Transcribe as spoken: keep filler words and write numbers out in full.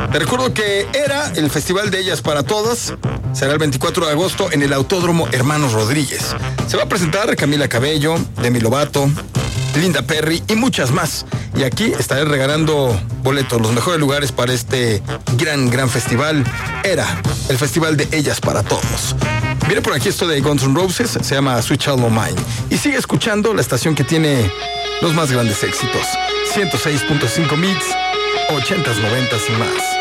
Te recuerdo que Era, el Festival de Ellas para Todas, será el veinticuatro de agosto en el Autódromo Hermanos Rodríguez. Se va a presentar Camila Cabello, Demi Lovato, Linda Perry y muchas más. Y aquí estaré regalando boletos, los mejores lugares para este gran, gran festival. Era, el Festival de Ellas para Todos. Viene por aquí esto de Guns N' Roses, se llama Sweet Child O' Mine. Y sigue escuchando la estación que tiene los más grandes éxitos. ciento seis punto cinco Mix, ochentas, noventas y más.